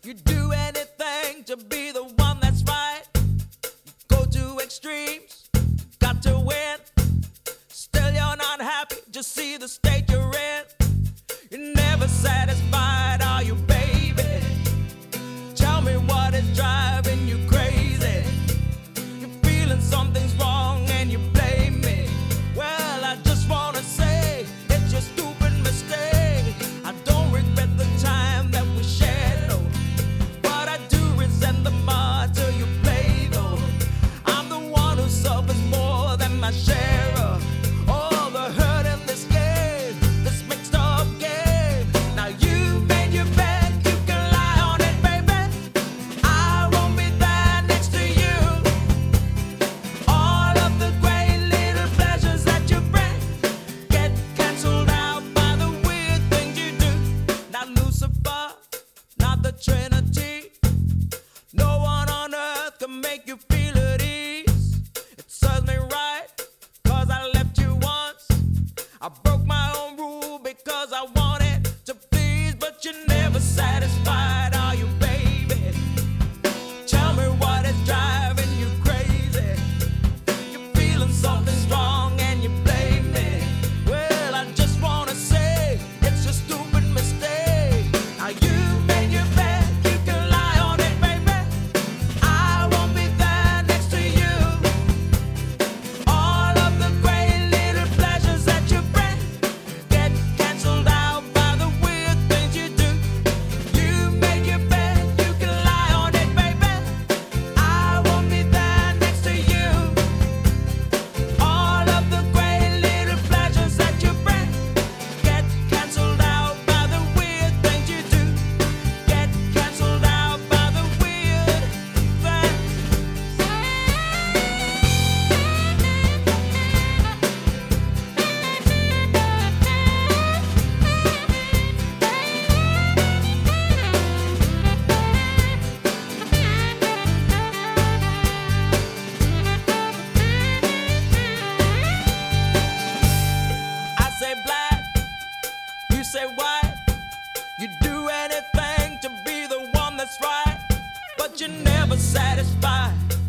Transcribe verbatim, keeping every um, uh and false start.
You do anything to be the one that's right. Go to extremes, got to win. Still you're not happy, just see the state you're in. You're never satisfied, are you, baby? Tell me what is driving you crazy. You're feeling something's wrong and you blame me. Well, I just wanna say it's your stupid mistake. I don't regret the time that we shared, no, but I do resent the more till you play, though. I'm the one who suffers more than my share of all the hurt in this game, this mixed up game. Now you made your bed, you can lie on it, baby. I won't be there next to you. All of the great little pleasures that you bring get cancelled out by the weird things you do. Now Lucifer, not the Trinity. No one on earth can make you feel at ease. It serves me right, cause I left you once. I broke my own rule because I wanted to please, but you're never satisfied, are you, baby? Tell me what is driving you crazy. You're feeling something's wrong and you blame me. Well, I just wanna say it's a stupid mistake. Now you made your bed, you can lie on it, baby. I won't be there next to you. All of the great little pleasures that you bring get cancelled out by the weird things you do. You made your bed, you can lie on it, baby. I won't be there next to you. All of the great little pleasures that you bring get cancelled out by the weird things you do. Get cancelled out by the weird things. I say black, you say white. You do anything to be the one that's right, but you're never satisfied.